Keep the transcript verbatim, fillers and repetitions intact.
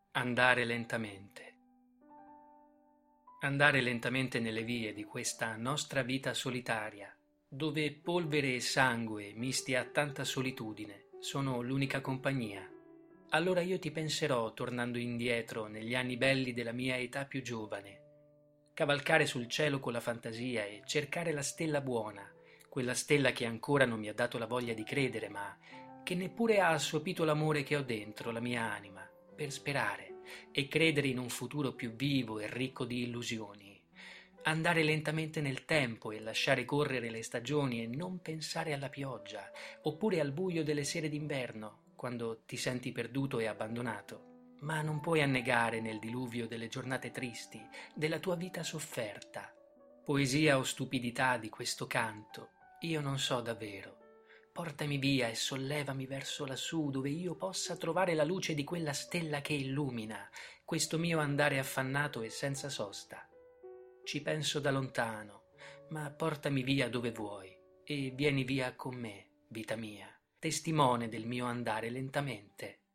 Andare lentamente. Andare lentamente nelle vie di questa nostra vita solitaria, dove polvere e sangue misti a tanta solitudine sono l'unica compagnia. Allora io ti penserò tornando indietro negli anni belli della mia età più giovane, cavalcare sul cielo con la fantasia e cercare la stella buona, quella stella che ancora non mi ha dato la voglia di credere, ma che neppure ha assopito l'amore che ho dentro la mia anima, per sperare e credere in un futuro più vivo e ricco di illusioni. Andare lentamente nel tempo e lasciare correre le stagioni e non pensare alla pioggia, oppure al buio delle sere d'inverno, quando ti senti perduto e abbandonato. Ma non puoi annegare nel diluvio delle giornate tristi, della tua vita sofferta. Poesia o stupidità di questo canto, io non so davvero. Portami via e sollevami verso lassù, dove io possa trovare la luce di quella stella che illumina questo mio andare affannato e senza sosta. Ci penso da lontano, ma portami via dove vuoi e vieni via con me, vita mia, testimone del mio andare lentamente.